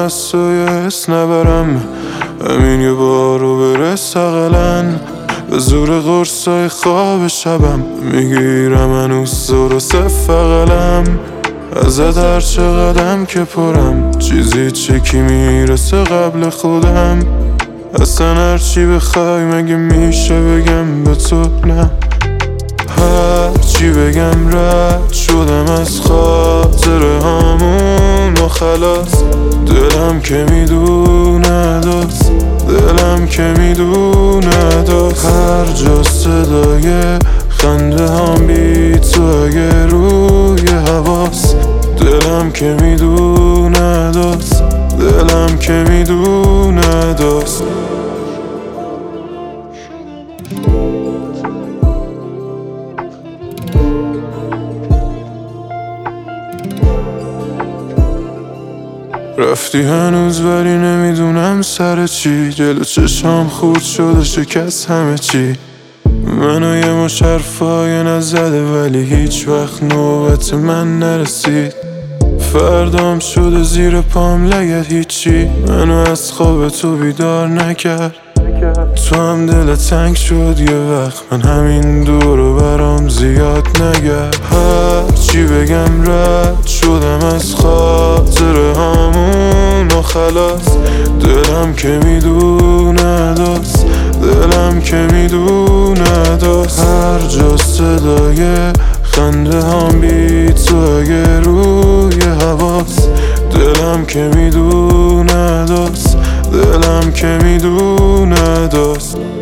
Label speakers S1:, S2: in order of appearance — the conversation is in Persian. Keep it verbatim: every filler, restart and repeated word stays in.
S1: از تو یه حس نبرم، همین یه بار رو برس اقلن. به زور قرصای خواب شبم میگیرم هنوز درسته فقلم. ازت هر چه قدم که پرم چیزی چکی میرسه قبل خودم. اصلا هرچی بخوای مگه میشه بگم به تو نه؟ هرچی بگم رد شدم از خاطره هامون و خلاص. دلم که میدونه داست، دلم که میدونه داست. هر جا صدای خنده هم بی تو اگه روی حواس. دلم که میدونه داست، دلم که میدونه داست. رفتی هنوز ولی نمیدونم سر چی. جلو چشام خورد شده شکست همه چی. منو یه مش حرفای نزده ولی هیچ وقت نوبت من نرسید. فردام شده زیر پام لگد هیچی منو از خواب تو بیدار نکرد. تو هم دلت تنگ شد یه وقت، من همین دورو برام زیاد نگرد. هرچی بگم رد شدم از خاطره هامون و خلاص. دلم که میدونه داست، دلم که میدونه داست. هر جا صدای خنده هم بی تو اگه روی حواس. دلم که میدونه داست، دلم که میدونه داست.